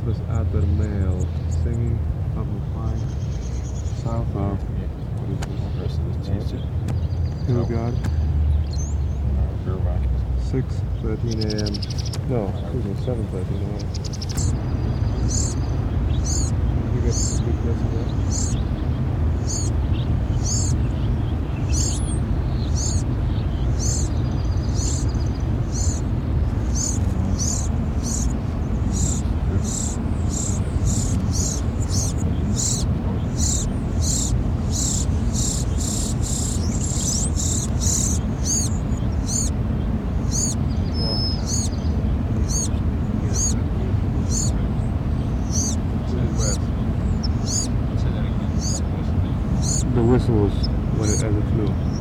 was other male singing amplified south of The rest of this Tuesday. Hillgard, Irvine. 6:13 a.m. No, excuse me, 7:13 a.m. You get a big place of that? The whistle was when as it flew.